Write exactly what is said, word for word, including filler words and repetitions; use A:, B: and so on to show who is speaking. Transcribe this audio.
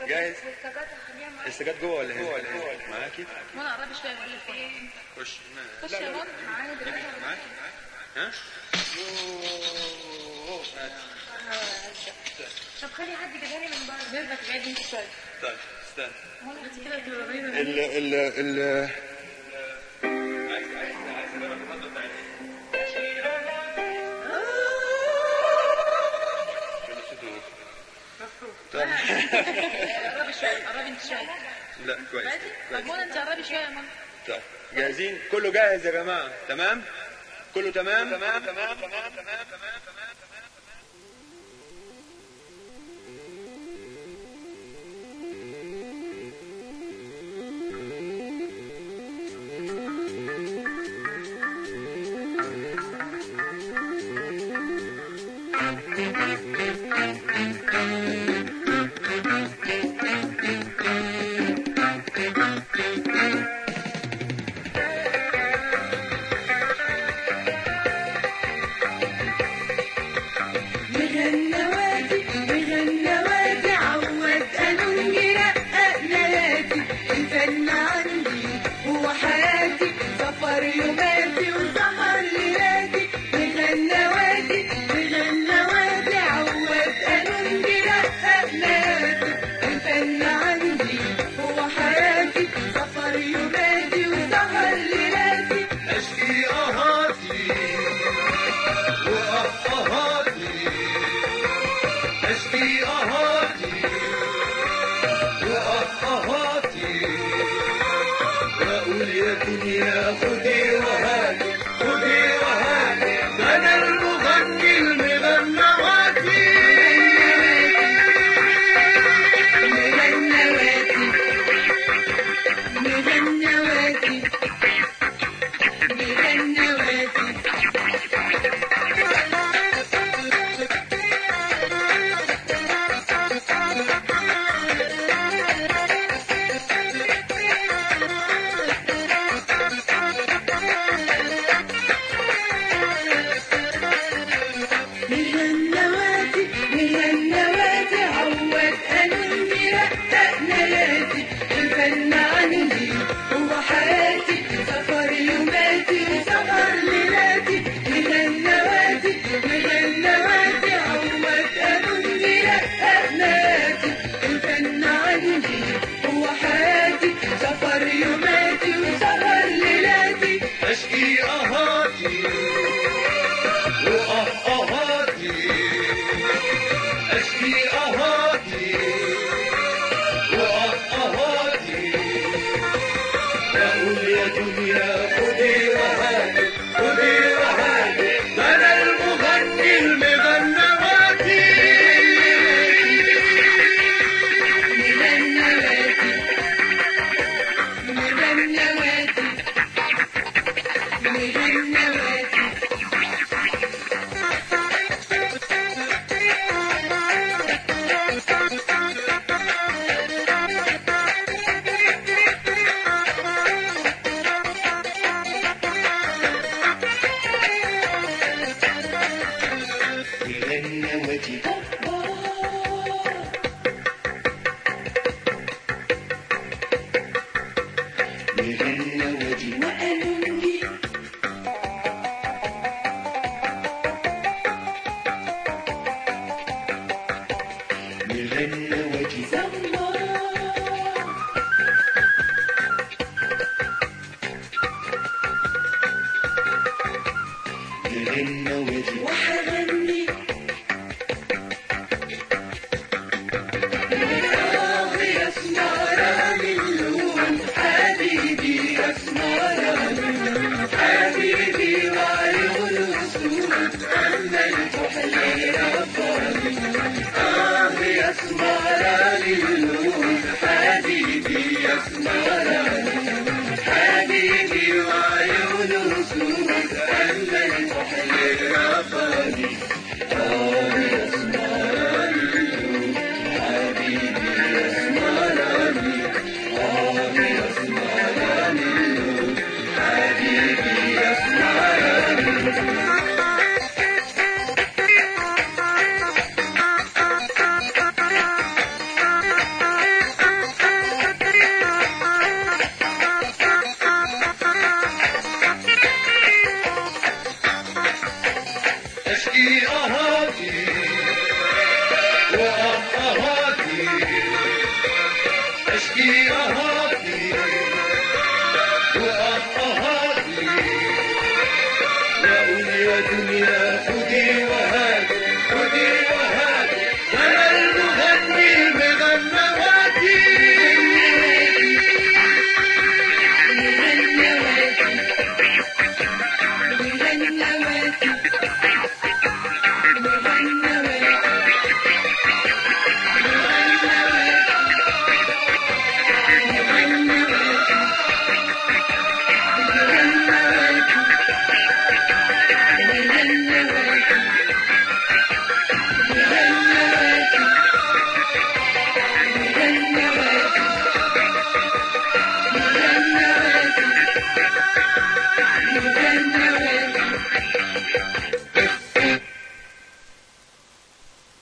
A: جاهز؟ السجاد جوه ولا هنا؟ معاكي؟
B: منى قربي شويه من التليفون.
A: خش.
B: خش يا منى.
A: معاك؟ ها؟ يوه.
B: طب خلي حد يجيبها لي من بره. بيرضك بعيد انت شويه.
A: طيب استنى.
B: منى انت كده بتبقى بعيده.
A: ال ال ال
B: قربي شويه قربي انت شويه.
A: لا كويس.
B: طب منى انت قربي شويه يا منى.
A: طيب جاهزين؟ كله جاهز يا جماعه؟ تمام؟ كله تمام؟ تمام تمام تمام تمام تمام تمام